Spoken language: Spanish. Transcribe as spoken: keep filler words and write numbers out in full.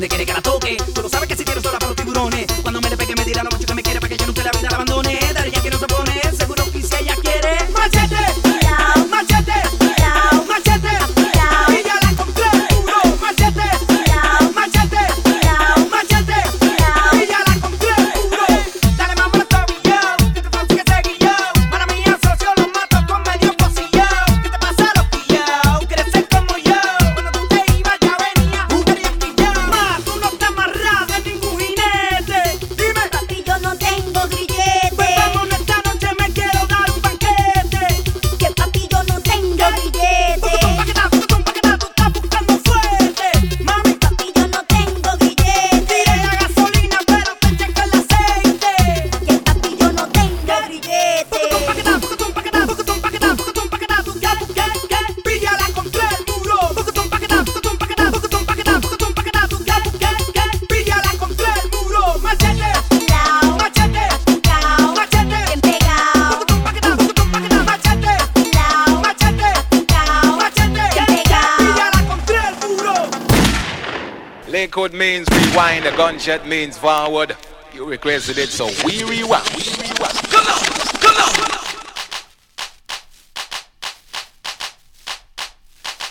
donde quiere que la toque. Tú lo sabes que si quiero sola para los tiburones. Cuando me le pegue me dirá lo mucho que me quiere para que yo nunca la vida la abandone. Daddy Yankee no se pone, seguro que si ella quiere. Machete, machete, machete, y ya la encontré duro. Machete, machete, machete, y ya la encontré duro. Dale mamá el tobillón, que te fácil que seguí yo. Mala mía, socio, lo mato con medio pocillo. ¿Qué te pasa, loquillo? ¿Quieres ser como yo? Cuando tú te ibas ya venía un Yankee. Ma, tú no te amarras de ningún jinete. Dime, Papi, yo no tengo grillete. pues vámonos esta noche, me quiero dar un banquete. Que papi, yo no tengo grillete. Pucutum, paquetá, pucutum, paquetá, tú estás buscando fuerte. Mami, Papi, yo no tengo grillete. tiré la gasolina, pero te checo el aceite. Que papi, yo no tengo grillete. Pucutum, paquetá, pucutum, paquetá, pucutum, paquetá, pucutum, paquetá, tú qué, qué, qué. Píllala contra el muro. Pucutum, paquetá, pucutum, paquetá, pucutum, paquetá, pucutum, paquetá, tú qué, qué, qué. Píllala contra el muro. Machete, Afilao, machete, afilao, machete. bien pegado. Pucutum, paquetá, pucutum, paquetá, machete, Afilao, machete, afilao, machete. bien pegado. Píllala contra el muro. Lakewood means rewind, a gunshot means forward. You requested it, so we rewind.